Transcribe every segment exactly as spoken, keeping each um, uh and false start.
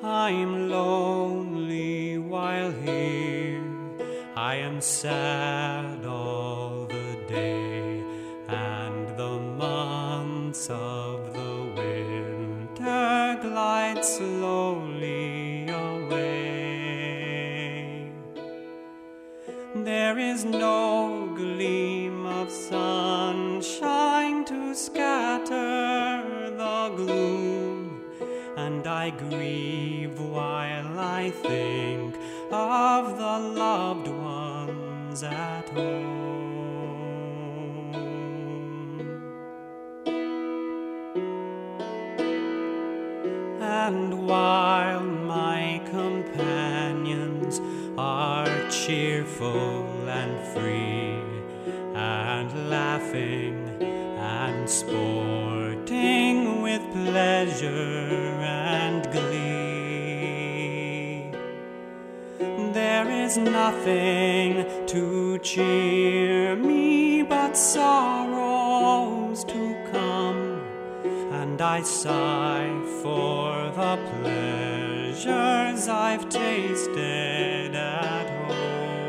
I'm lonely while here, I am sad all the day, and the months of the winter glide slowly away. There is no gleam of sunshine to scatter the gloom, and I grieve while I think of the loved ones at home. And while my companions are cheerful and free, and laughing and sporting with pleasure and glee, there is nothing to cheer me but sorrows to come, and I sigh for the pleasures I've tasted at home.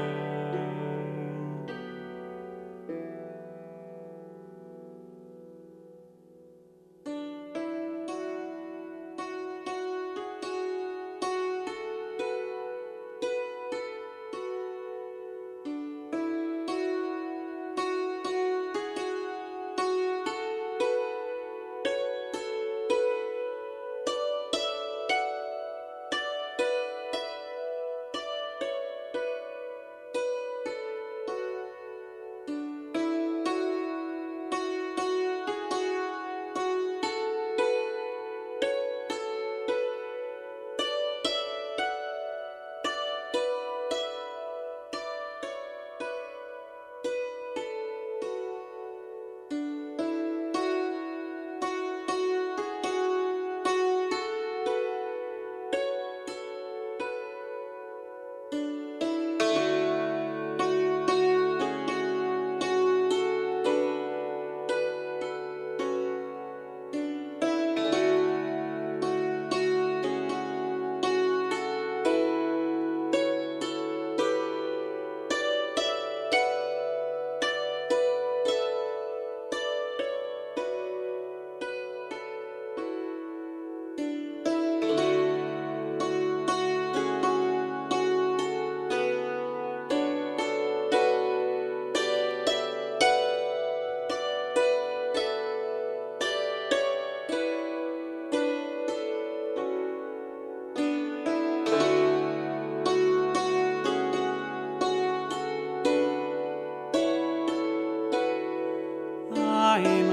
I'm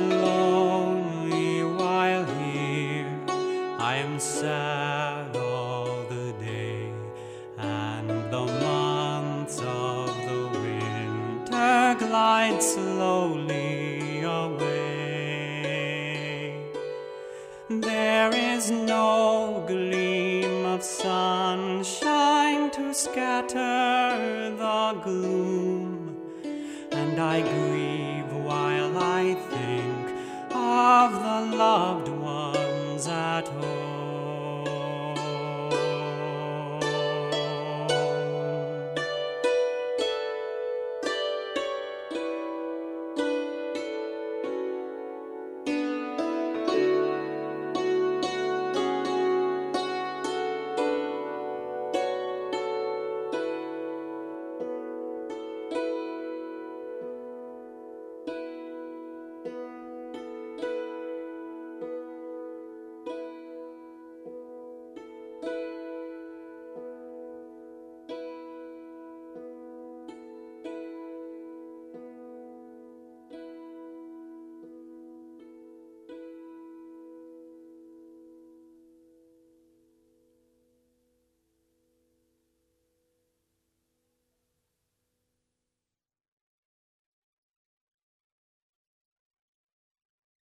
lonely while here, I am sad all the day, and the months of the winter glide slowly away. There is no gleam of sunshine to scatter the gloom, and I grieve while I think of the loved ones at home.